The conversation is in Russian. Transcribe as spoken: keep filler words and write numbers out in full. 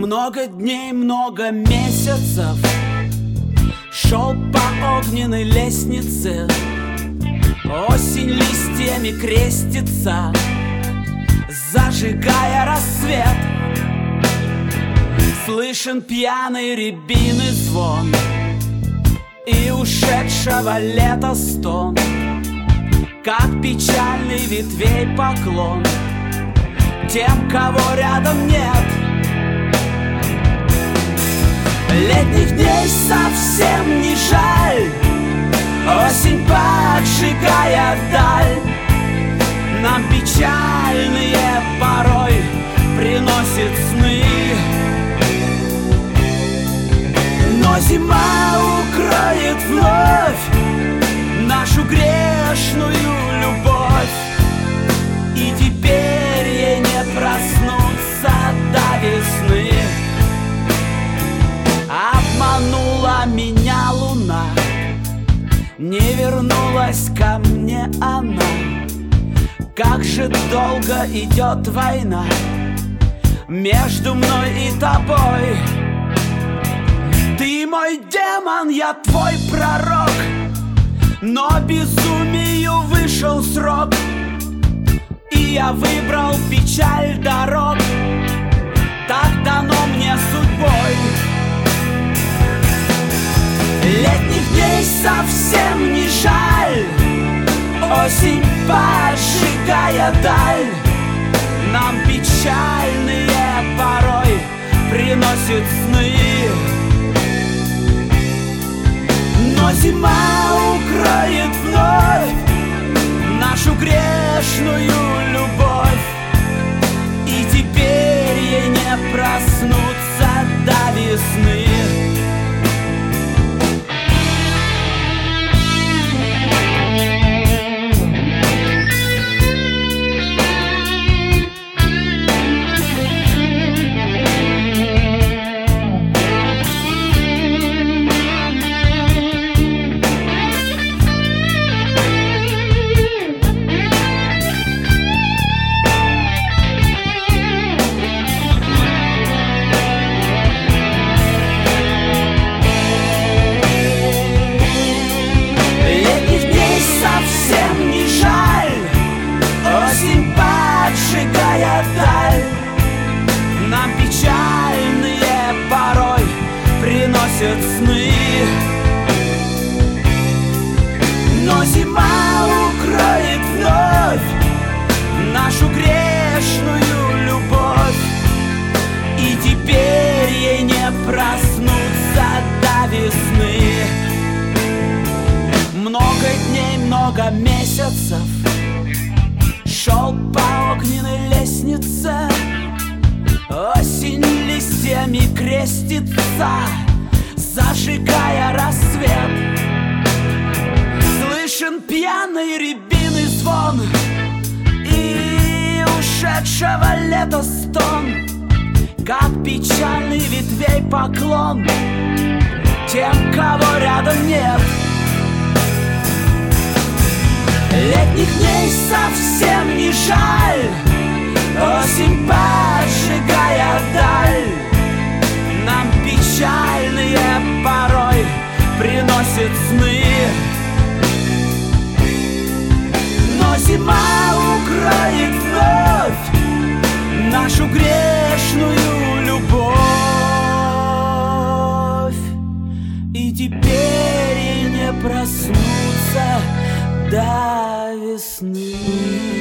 Много дней, много месяцев шел по огненной лестнице. Осень листьями крестится, зажигая рассвет. Слышен пьяный рябины звон и ушедшего лета стон, как печальный ветвей поклон тем, кого рядом нет. Летних дней совсем не жаль, осень поджигая даль. Нам печальные порой приносит сны, но зима укроет вновь нашу грешную любовь, и теперь ей не проснуться до весны. Обманула меня луна, не вернулась ко мне она. Как же долго идет война между мной и тобой. Ты мой демон, я твой пророк, но безумию вышел срок, и я выбрал печаль дорог, так дано мне судьбой. Летних дней совсем не жаль, осень поджигая даль. Нам печальные порой приносит сны, но зима укроет вновь нашу грешную любовь, и теперь ей не проснуться до весны. Поджигая даль, нам печальные порой приносят сны, но зима укроет вновь нашу грешную любовь, и теперь ей не проснуться до весны. Много дней, много месяцев шел по огненной лестнице. Осень листьями крестится, зажигая рассвет. Слышен пьяный рябиный звон и ушедшего лета стон, как печальный ветвей поклон тем, кого рядом нет. Летних дней совсем не жаль, осень поджигая даль. Нам печальные порой приносит сны, но зима укроет вновь нашу грешную любовь, и теперь ей не проснуться до весны.